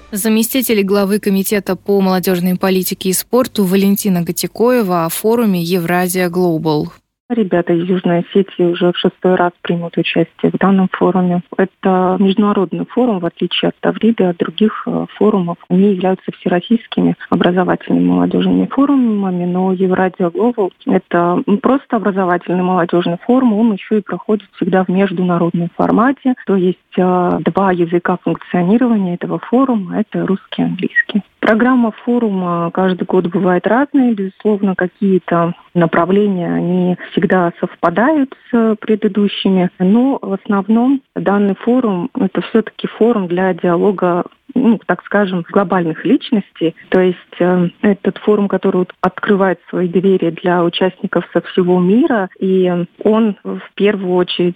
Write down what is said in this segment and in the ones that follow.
Заместитель главы Комитета по молодежной политике и спорту Валентина Гатикоева о форуме «Евразия Глобал». Ребята из Южной Осетии уже в 6-й раз примут участие в данном форуме. Это международный форум, в отличие от Тавриды, от других форумов. Они являются всероссийскими образовательными молодежными форумами, но Евразия Глобал – это просто образовательный молодежный форум, он еще и проходит всегда в международном формате, то есть два языка функционирования этого форума – это русский и английский. Программа форума каждый год бывает разная, безусловно, какие-то направления, они всегда совпадают с предыдущими, но в основном данный форум – это все-таки форум для диалога, так скажем, глобальных личностей. То есть этот форум, который открывает свои двери для участников со всего мира, и он в первую очередь,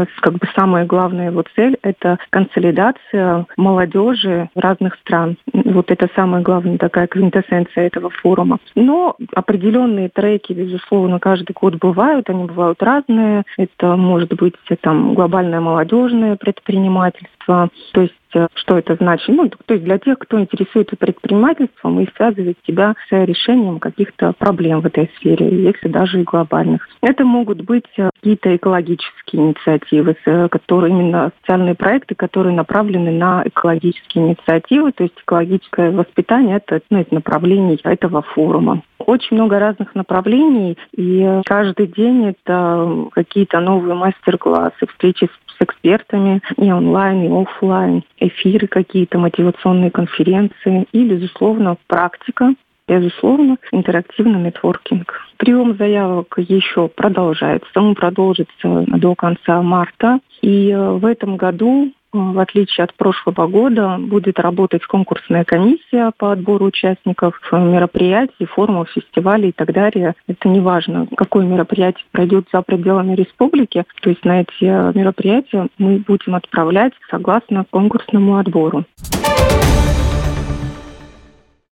самая главная его цель – это консолидация молодежи разных стран. Вот это самая главная такая квинтэссенция этого форума. Но определенные треки, безусловно, каждый год бывают, они бывают разные. Это может быть глобальное молодежное предпринимательство, то есть что это значит? То есть для тех, кто интересуется предпринимательством и связывает себя с решением каких-то проблем в этой сфере, если даже и глобальных. Это могут быть какие-то экологические инициативы, именно социальные проекты, которые направлены на экологические инициативы, то есть экологическое воспитание – это одно из направлений этого форума. Очень много разных направлений, и каждый день это какие-то новые мастер-классы, встречи с экспертами и онлайн, и офлайн, эфиры какие-то, мотивационные конференции и, безусловно, практика, безусловно, интерактивный нетворкинг. Прием заявок еще продолжается, он продолжится до конца марта, и в этом году, в отличие от прошлого года, будет работать конкурсная комиссия по отбору участников мероприятий, форумов, фестивалей и так далее. Это не важно, какое мероприятие пройдет за пределами республики. То есть на эти мероприятия мы будем отправлять согласно конкурсному отбору.